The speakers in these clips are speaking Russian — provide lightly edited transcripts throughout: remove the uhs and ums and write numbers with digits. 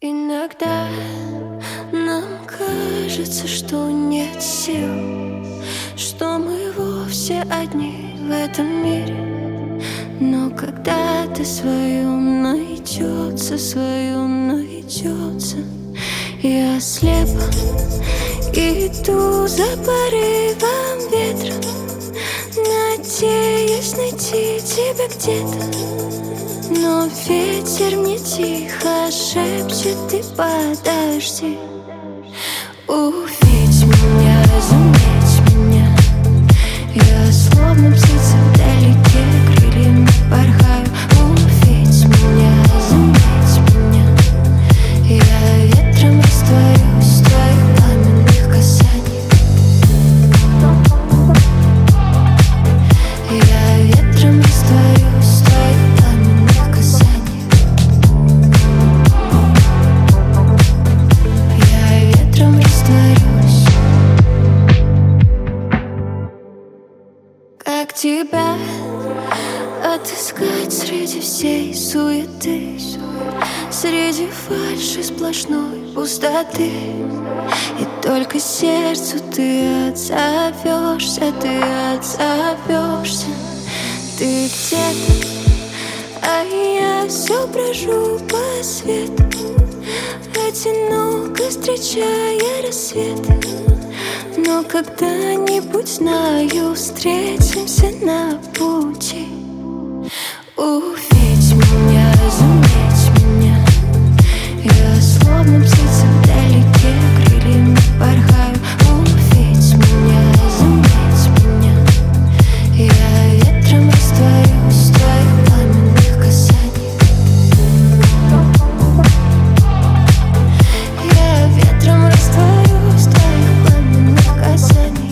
Иногда нам кажется, что нет сил, что мы вовсе одни в этом мире. Но когда-то свое найдется, я слепо иду за порывом ветра, надеюсь найти тебя где-то. Но ветер мне тихо шепчет: ты подожди. Увидь меня, заметь меня. Я словно птица вдалеке, крыльями порхаю. Увидь меня, заметь меня. Я ветром растворюсь в твоих пламенных касаниях. Я ветром растворюсь в твоих пламенных касаниях. Я ветром растворюсь. Как тебя отыскать среди всей суеты, среди фальши сплошной пустоты? И только сердцу ты отзовешься, ты где-то, а я все брожу по свету, одиноко встречая рассветы. Но когда-нибудь, знаю, встретимся на пути. Увидь меня, заметь меня. Я словно птица вдалеке, крыльями порхаю. Увидь меня, заметь меня. Я ветром растворюсь в твоих пламенных касаниях. Я ветром растворюсь в твоих пламенных касаниях.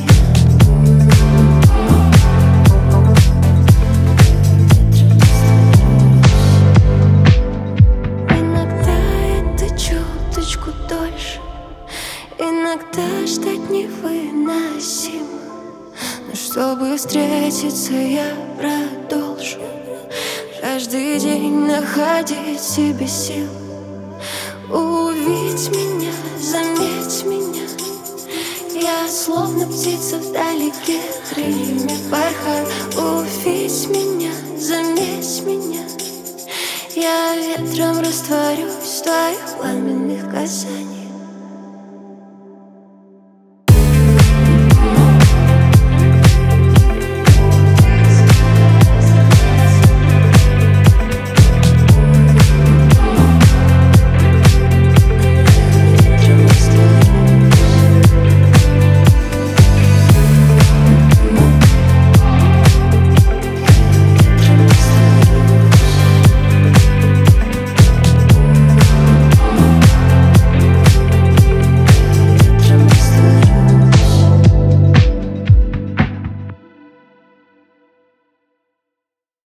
Иногда это чуточку дольше, иногда ждать невыносимо. Но чтобы встретиться, я продолжу каждый день находить в себе сил. Увидь меня, заметь меня. Я словно птица вдалеке, крыльями порхаю. Увидь меня, заметь меня. Я ветром растворюсь в твоих пламенных касаниях.